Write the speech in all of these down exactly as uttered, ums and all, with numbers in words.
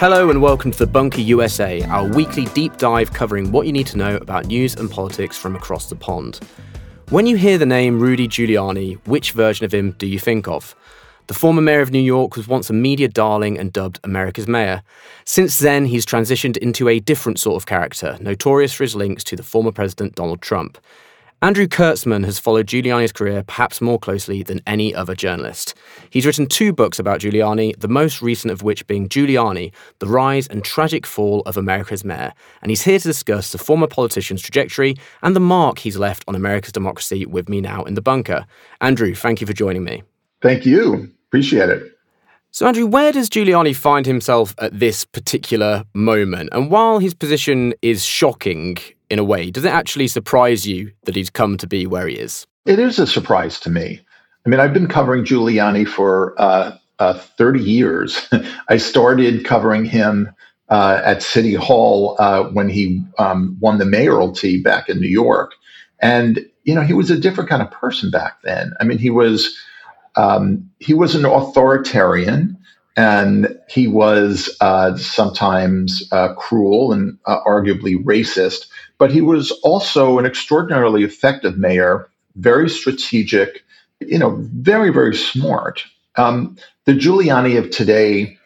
Hello and welcome to The Bunker U S A, our weekly deep dive covering what you need to know about news and politics from across the pond. When you hear the name Rudy Giuliani, which version of him do you think of? The former mayor of New York was once a media darling and dubbed America's mayor. Since then, he's transitioned into a different sort of character, notorious for his links to the former president Donald Trump. Andrew Kurtzman has followed Giuliani's career perhaps more closely than any other journalist. He's written two books about Giuliani, the most recent of which being Giuliani, The Rise and Tragic Fall of America's Mayor. And he's here to discuss the former politician's trajectory and the mark he's left on America's democracy with me now in the bunker. Andrew, thank you for joining me. Thank you. Appreciate it. So, Andrew, where does Giuliani find himself at this particular moment? And while his position is shocking in a way, does it actually surprise you that he's come to be where he is? It is a surprise to me. I mean, I've been covering Giuliani for uh, uh, thirty years. I started covering him uh, at City Hall uh, when he um, won the mayoralty back in New York. And, you know, he was a different kind of person back then. I mean, he was um, he was an authoritarian. And he was uh, sometimes uh, cruel and uh, arguably racist, but he was also an extraordinarily effective mayor, very strategic, you know, very, very smart. Um, the Giuliani of today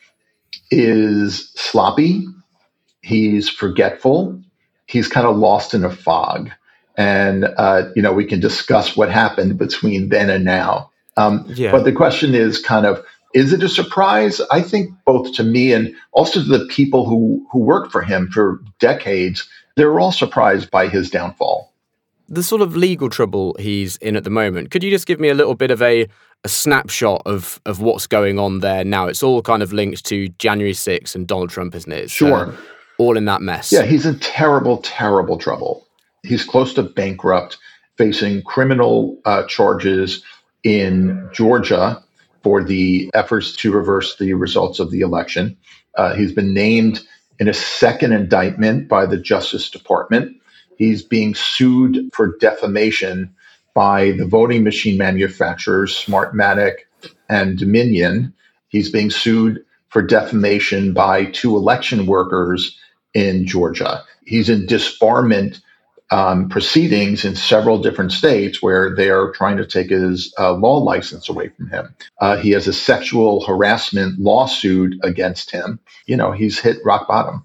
is sloppy. He's forgetful. He's kind of lost in a fog. And, uh, you know, we can discuss what happened between then and now. Um, yeah. But the question is kind of, is it a surprise? I think both to me and also to the people who, who worked for him for decades, they were all surprised by his downfall. The sort of legal trouble he's in at the moment, could you just give me a little bit of a, a snapshot of, of what's going on there now? It's all kind of linked to January sixth and Donald Trump, isn't it? It's, sure. Uh, all in that mess. Yeah, he's in terrible, terrible trouble. He's close to bankrupt, facing criminal uh, charges in Georgia for the efforts to reverse the results of the election. Uh, he's been named in a second indictment by the Justice Department. He's being sued for defamation by the voting machine manufacturers, Smartmatic and Dominion. He's being sued for defamation by two election workers in Georgia. He's in disbarment Um, proceedings in several different states where they are trying to take his uh, law license away from him. Uh, he has a sexual harassment lawsuit against him. You know, he's hit rock bottom.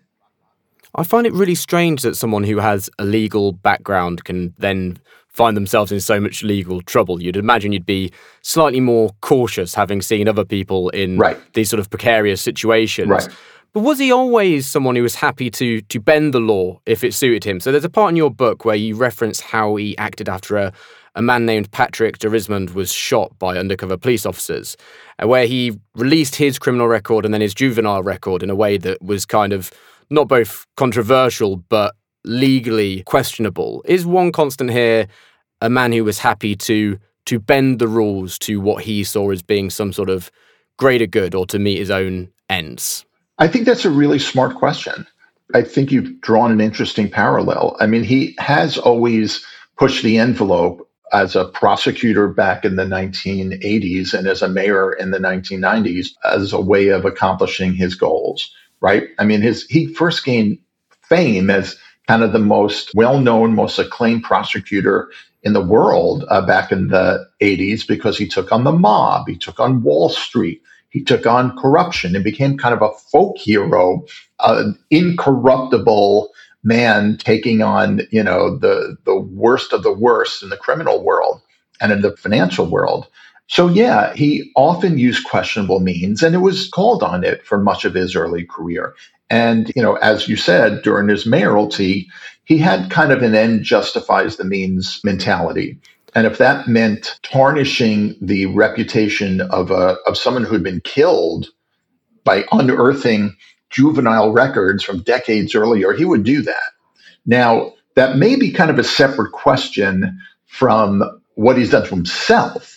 I find it really strange that someone who has a legal background can then find themselves in so much legal trouble. You'd imagine you'd be slightly more cautious having seen other people in right. these sort of precarious situations. Right. But was he always someone who was happy to to bend the law if it suited him? So there's a part in your book where you reference how he acted after a, a man named Patrick Derismond was shot by undercover police officers, uh, where he released his criminal record and then his juvenile record in a way that was kind of not both controversial but legally questionable. Is one constant here a man who was happy to to bend the rules to what he saw as being some sort of greater good or to meet his own ends? I think that's a really smart question. I think you've drawn an interesting parallel. I mean, he has always pushed the envelope as a prosecutor back in the nineteen eighties and as a mayor in the nineteen nineties as a way of accomplishing his goals, right? I mean, his he first gained fame as kind of the most well-known, most acclaimed prosecutor in the world uh, back in the eighties because he took on the mob, he took on Wall Street, he took on corruption and became kind of a folk hero, an incorruptible man taking on, you know, the, the worst of the worst in the criminal world and in the financial world. So, yeah, he often used questionable means, and it was called on it for much of his early career. And, you know, as you said, during his mayoralty, he had kind of an end justifies the means mentality. And if that meant tarnishing the reputation of a of someone who had been killed by unearthing juvenile records from decades earlier, he would do that. Now, that may be kind of a separate question from what he's done to himself.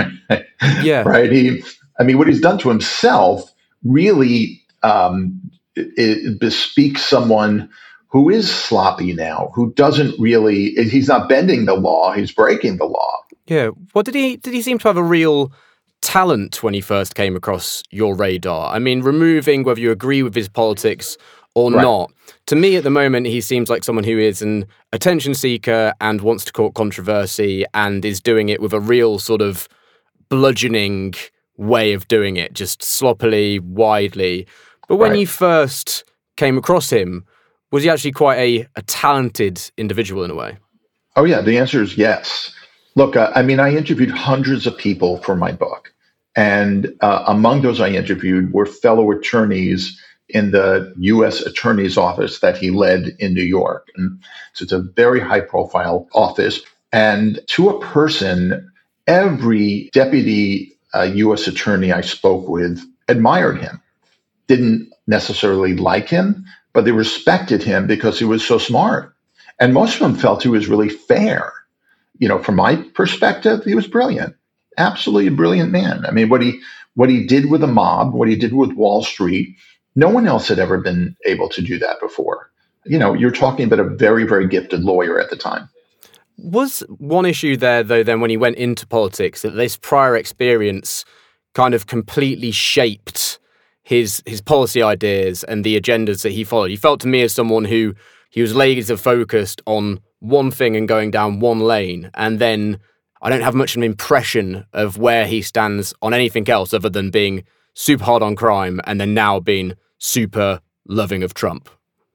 Yeah. Right. He, I mean, what he's done to himself really um, it, it bespeaks someone who is sloppy now, who doesn't really, he's not bending the law, he's breaking the law. Yeah. Well, did he did he seem to have a real talent when he first came across your radar? I mean, removing whether you agree with his politics or right. not, to me at the moment, he seems like someone who is an attention seeker and wants to court controversy and is doing it with a real sort of bludgeoning way of doing it, just sloppily, widely. But when right. you first came across him, was he actually quite a, a talented individual in a way? Oh, yeah. The answer is yes. Look, uh, I mean, I interviewed hundreds of people for my book. And uh, among those I interviewed were fellow attorneys in the U S Attorney's Office that he led in New York. And so it's a very high profile office. And to a person, every deputy uh, U S attorney I spoke with admired him, didn't necessarily like him, but they respected him because he was so smart. And most of them felt he was really fair. You know, from my perspective, he was brilliant, absolutely a brilliant man. I mean, what he what he did with the mob, what he did with Wall Street, no one else had ever been able to do that before. You know, you're talking about a very, very gifted lawyer at the time. Was one issue there, though, then when he went into politics, that this prior experience kind of completely shaped his his policy ideas and the agendas that he followed? He felt to me as someone who he was laser focused on one thing and going down one lane, and then I don't have much of an impression of where he stands on anything else other than being super hard on crime and then now being super loving of Trump.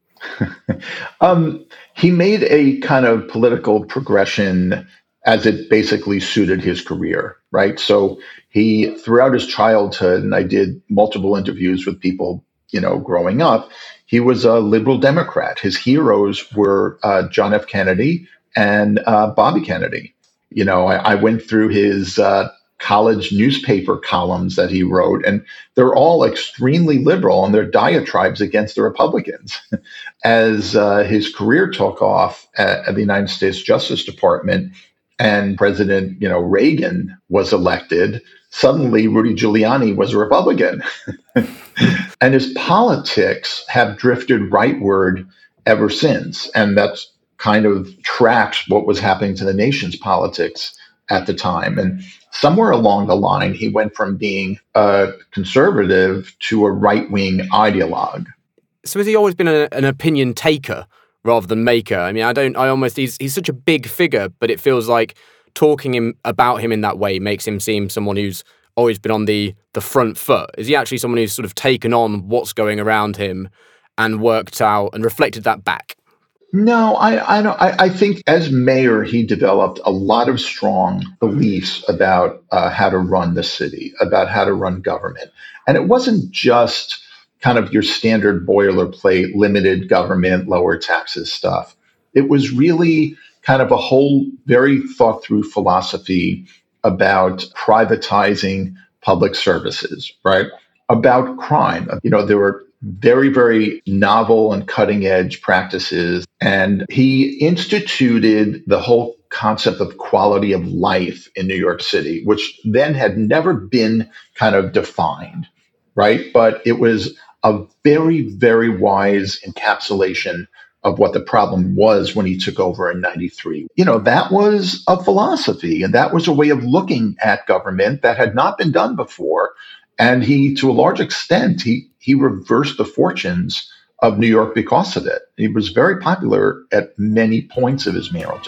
um, he made a kind of political progression as it basically suited his career, right? So he, throughout his childhood, and I did multiple interviews with people, you know, growing up, he was a liberal Democrat. His heroes were uh, John F. Kennedy and uh, Bobby Kennedy. You know, I, I went through his uh, college newspaper columns that he wrote, and they're all extremely liberal in their diatribes against the Republicans. As uh, his career took off at, at the United States Justice Department and President, you know, Reagan was elected, suddenly Rudy Giuliani was a Republican. And his politics have drifted rightward ever since. And that's kind of tracks what was happening to the nation's politics at the time. And somewhere along the line, he went from being a conservative to a right-wing ideologue. So has he always been a, an opinion taker rather than maker? I mean, I don't, I almost, he's, he's such a big figure, but it feels like talking him about him in that way makes him seem someone who's always been on the, the front foot. Is he actually someone who's sort of taken on what's going around him and worked out and reflected that back? No, I I, don't, I I think as mayor, he developed a lot of strong beliefs about uh, how to run the city, about how to run government. And it wasn't just kind of your standard boilerplate, limited government, lower taxes stuff. It was really kind of a whole very thought through philosophy about privatizing public services, right? About crime. You know, there were very, very novel and cutting edge practices. And he instituted the whole concept of quality of life in New York City, which then had never been kind of defined, right? But it was a very, very wise encapsulation of what the problem was when he took over in ninety-three. You know, that was a philosophy, and that was a way of looking at government that had not been done before. And he, to a large extent, he he reversed the fortunes of New York because of it. He was very popular at many points of his mayoralty.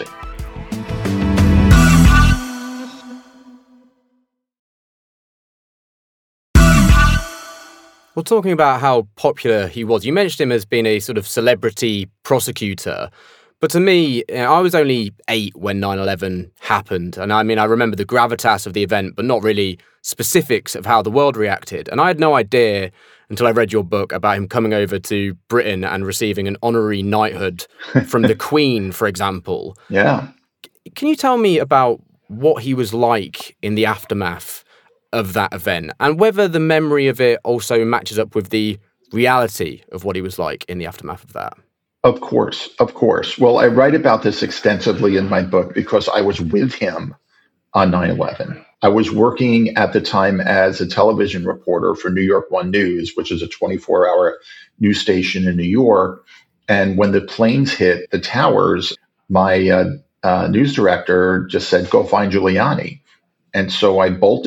Well, talking about how popular he was, you mentioned him as being a sort of celebrity prosecutor. But to me, you know, I was only eight when nine eleven happened. And I mean, I remember the gravitas of the event, but not really specifics of how the world reacted. And I had no idea until I read your book about him coming over to Britain and receiving an honorary knighthood from the Queen, for example. Yeah. Can you tell me about what he was like in the aftermath of that event and whether the memory of it also matches up with the reality of what he was like in the aftermath of that? Of course, of course. Well, I write about this extensively in my book because I was with him on nine eleven. I was working at the time as a television reporter for New York One News, which is a twenty-four hour news station in New York. And when the planes hit the towers, my uh, uh, news director just said, go find Giuliani. And so I bolted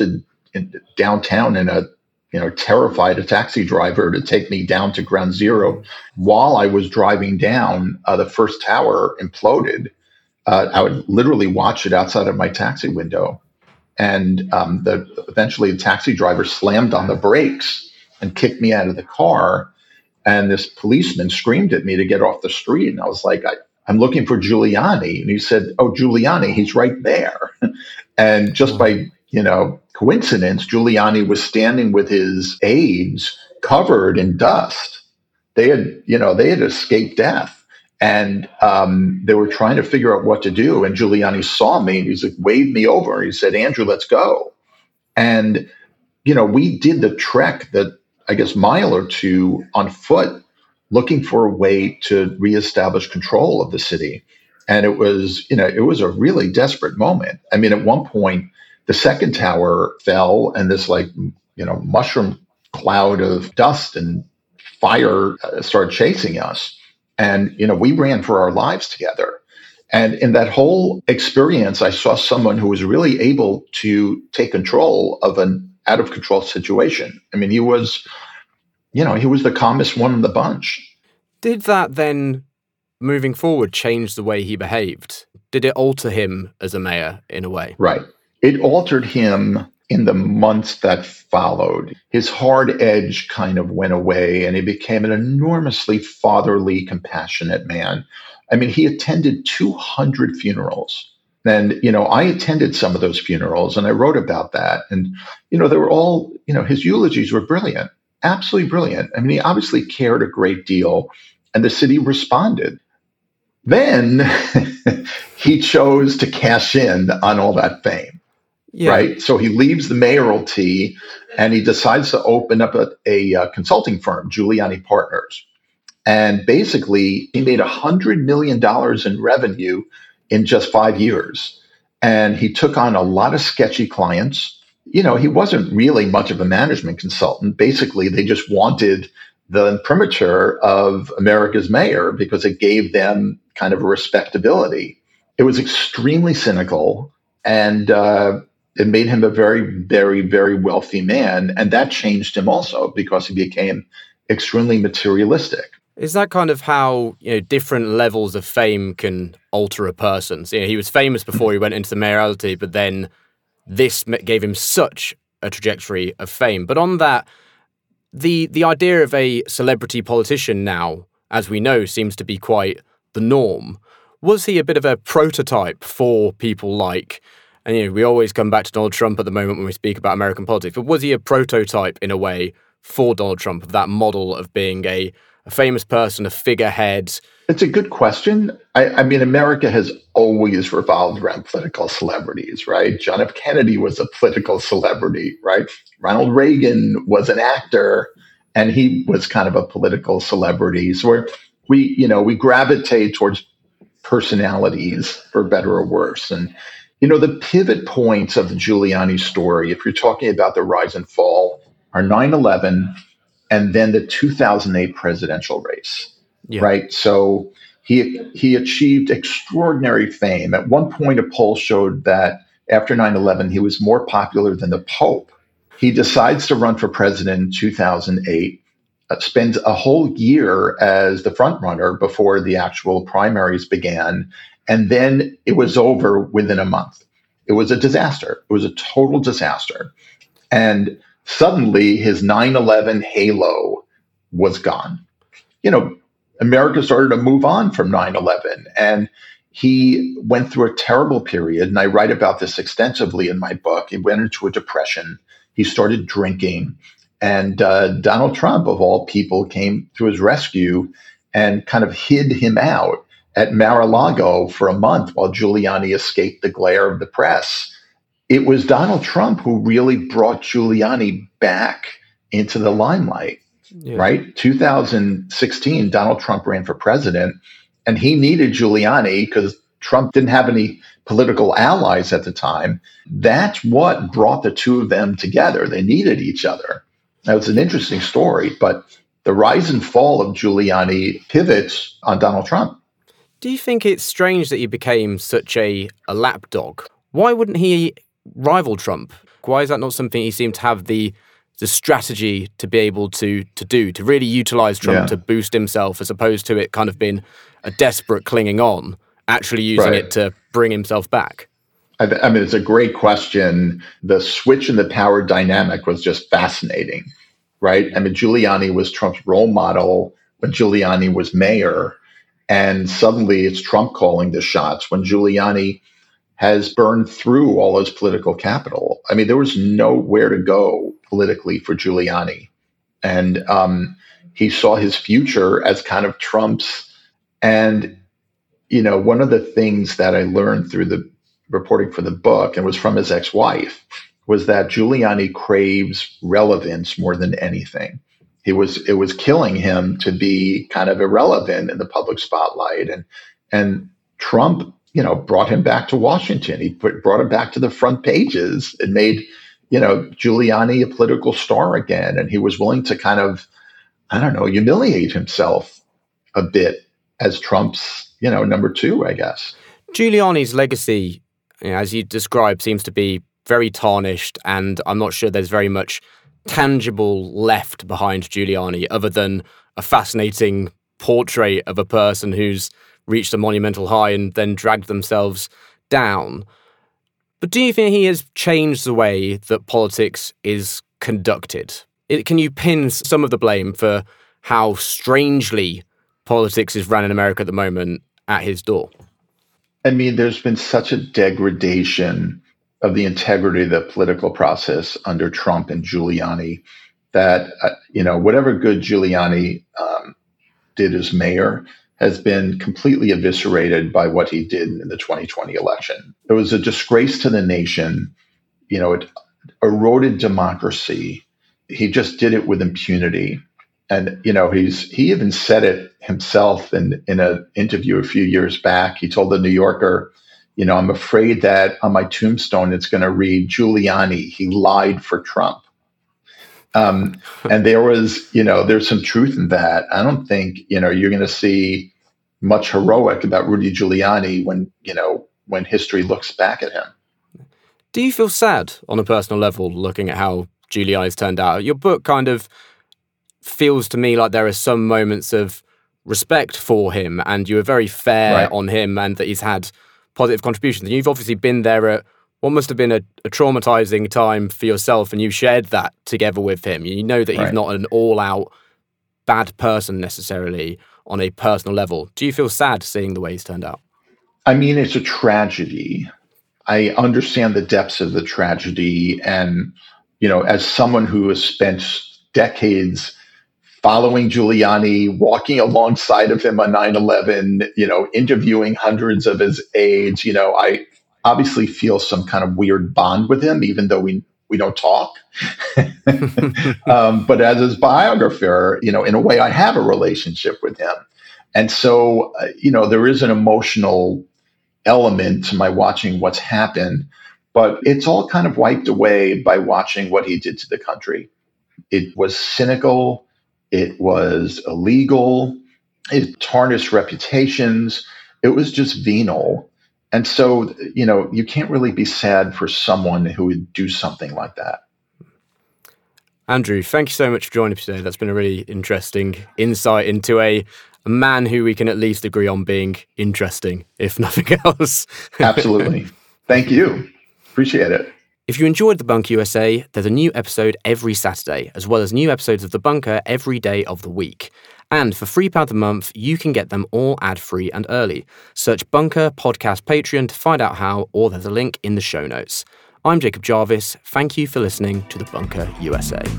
in downtown in a, you know, terrified a taxi driver to take me down to ground zero. While I was driving down, uh, the first tower imploded. Uh, I would literally watch it outside of my taxi window. And um, the, eventually the taxi driver slammed on the brakes and kicked me out of the car. And this policeman screamed at me to get off the street. And I was like, I, I'm looking for Giuliani. And he said, oh, Giuliani, he's right there. And just by, you know, coincidence, Giuliani was standing with his aides covered in dust. They had, you know, they had escaped death. And um, they were trying to figure out what to do. And Giuliani saw me and he's like, waved me over. He said, Andrew, let's go. And, you know, we did the trek that, I guess, mile or two on foot, looking for a way to reestablish control of the city. And it was, you know, it was a really desperate moment. I mean, at one point, the second tower fell and this like, you know, mushroom cloud of dust and fire uh, started chasing us. And, you know, we ran for our lives together. And in that whole experience, I saw someone who was really able to take control of an out of control situation. I mean, he was, you know, he was the calmest one in the bunch. Did that then, moving forward, change the way he behaved? Did it alter him as a mayor in a way? Right. It altered him in the months that followed. His hard edge kind of went away and he became an enormously fatherly, compassionate man. I mean, he attended two hundred funerals. And, you know, I attended some of those funerals and I wrote about that. And, you know, they were all, you know, his eulogies were brilliant, absolutely brilliant. I mean, he obviously cared a great deal and the city responded. Then he chose to cash in on all that fame. Yeah. Right. So he leaves the mayoralty and he decides to open up a, a, a consulting firm, Giuliani Partners. And basically, he made one hundred million dollars in revenue in just five years. And he took on a lot of sketchy clients. You know, he wasn't really much of a management consultant. Basically, they just wanted the imprimatur of America's mayor because it gave them kind of a respectability. It was extremely cynical and uh, it made him a very, very, very wealthy man. And that changed him also because he became extremely materialistic. Is that kind of how, you know, different levels of fame can alter a person? So, you know, he was famous before he went into the mayoralty, but then this gave him such a trajectory of fame. But on that, the the idea of a celebrity politician now, as we know, seems to be quite the norm. Was he a bit of a prototype for people like, and you know, we always come back to Donald Trump at the moment when we speak about American politics, but was he a prototype in a way for Donald Trump of that model of being a, a famous person, a figurehead? It's a good question. I, I mean, America has always revolved around political celebrities, right? John F. Kennedy was a political celebrity, right? Ronald Reagan was an actor, and he was kind of a political celebrity. So we're, we, you know, we gravitate towards personalities, for better or worse. And, you know, the pivot points of the Giuliani story, if you're talking about the rise and fall, are nine eleven and then the two thousand eight presidential race. Yeah. Right. So he he achieved extraordinary fame. At one point, a poll showed that after nine eleven, he was more popular than the Pope. He decides to run for president in two thousand eight, uh, spends a whole year as the front runner before the actual primaries began. And then it was over within a month. It was a disaster. It was a total disaster. And suddenly his nine eleven halo was gone. You know, America started to move on from nine eleven, and he went through a terrible period. And I write about this extensively in my book. He went into a depression. He started drinking. And uh, Donald Trump, of all people, came to his rescue and kind of hid him out at Mar-a-Lago for a month while Giuliani escaped the glare of the press. It was Donald Trump who really brought Giuliani back into the limelight. Yeah. Right? two thousand sixteen, Donald Trump ran for president, and he needed Giuliani because Trump didn't have any political allies at the time. That's what brought the two of them together. They needed each other. Now, it's an interesting story, but the rise and fall of Giuliani pivots on Donald Trump. Do you think it's strange that he became such a, a lapdog? Why wouldn't he rival Trump? Why is that not something he seemed to have the the strategy to be able to to do, to really utilize Trump yeah. to boost himself, as opposed to it kind of being a desperate clinging on, actually using right. it to bring himself back? I, th- I mean, it's a great question. The switch in the power dynamic was just fascinating, right? I mean, Giuliani was Trump's role model when Giuliani was mayor, and suddenly it's Trump calling the shots when Giuliani has burned through all his political capital. I mean, there was nowhere to go politically for Giuliani. And um, he saw his future as kind of Trump's. And, you know, one of the things that I learned through the reporting for the book, and was from his ex-wife, was that Giuliani craves relevance more than anything. He was, it was killing him to be kind of irrelevant in the public spotlight. And, and Trump, you know, brought him back to Washington. He put, brought him back to the front pages and made, you know, Giuliani a political star again. And he was willing to kind of, I don't know, humiliate himself a bit as Trump's, you know, number two, I guess. Giuliani's legacy, you know, as you described, seems to be very tarnished, and I'm not sure there's very much tangible left behind Giuliani other than a fascinating portrait of a person who's reached a monumental high and then dragged themselves down. But do you think he has changed the way that politics is conducted? It, can you pin some of the blame for how strangely politics is run in America at the moment at his door? I mean, there's been such a degradation of the integrity of the political process under Trump and Giuliani that, uh, you know, whatever good Giuliani um, did as mayor has been completely eviscerated by what he did in the twenty twenty election. It was a disgrace to the nation. You know, it eroded democracy. He just did it with impunity. And, you know, he's he even said it himself in, in an interview a few years back. He told the New Yorker, you know, I'm afraid that on my tombstone, it's going to read Giuliani, he lied for Trump. Um, and there was, you know, there's some truth in that. I don't think, you know, you're going to see much heroic about Rudy Giuliani when, you know, when history looks back at him. Do you feel sad on a personal level looking at how Giuliani's turned out? Your book kind of feels to me like there are some moments of respect for him, and you were very fair right. on him, and that he's had positive contributions. And you've obviously been there at what must have been a, a traumatizing time for yourself, and you shared that together with him. You know that he's right. not an all-out bad person necessarily on a personal level. Do you feel sad seeing the way he's turned out? I mean, it's a tragedy. I understand the depths of the tragedy. And, you know, as someone who has spent decades following Giuliani, walking alongside of him on nine eleven, you know, interviewing hundreds of his aides, you know, I obviously feel some kind of weird bond with him, even though we we don't talk. um, but as his biographer, you know, in a way, I have a relationship with him. And so, uh, you know, there is an emotional element to my watching what's happened, but it's all kind of wiped away by watching what he did to the country. It was cynical. It was illegal. It tarnished reputations. It was just venal. And so, you know, you can't really be sad for someone who would do something like that. Andrew, thank you so much for joining us today. That's been a really interesting insight into a, a man who we can at least agree on being interesting, if nothing else. Absolutely. Thank you. Appreciate it. If you enjoyed The Bunker U S A, there's a new episode every Saturday, as well as new episodes of The Bunker every day of the week. And for three pounds a month, you can get them all ad-free and early. Search Bunker Podcast Patreon to find out how, or there's a link in the show notes. I'm Jacob Jarvis. Thank you for listening to The Bunker U S A.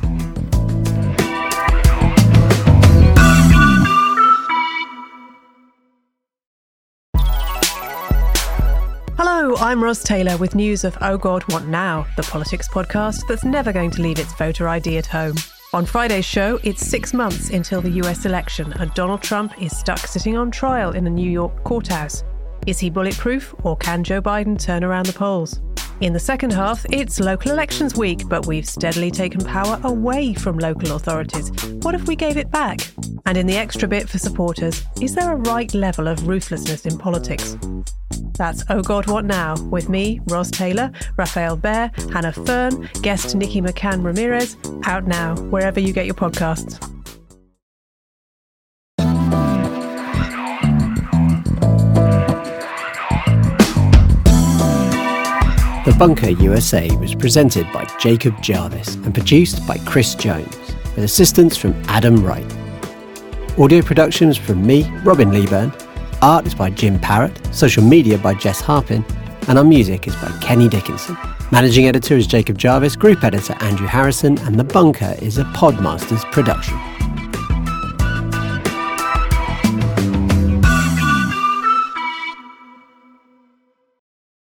Hello, I'm Ros Taylor with news of Oh God, What Now?, the politics podcast that's never going to leave its voter I D at home. On Friday's show, it's six months until the U S election and Donald Trump is stuck sitting on trial in a New York courthouse. Is he bulletproof, or can Joe Biden turn around the polls? In the second half, it's local elections week, but we've steadily taken power away from local authorities. What if we gave it back? And in the extra bit for supporters, is there a right level of ruthlessness in politics? That's Oh God, What Now? With me, Ros Taylor, Raphael Behr, Hannah Fern, guest Nikki McCann Ramirez. Out now, wherever you get your podcasts. The Bunker U S A was presented by Jacob Jarvis and produced by Chris Jones, with assistance from Adam Wright. Audio production was from me, Robin Leeburn. Art is by Jim Parrott, social media by Jess Harpin, and our music is by Kenny Dickinson. Managing editor is Jacob Jarvis, group editor Andrew Harrison, and The Bunker is a Podmasters production.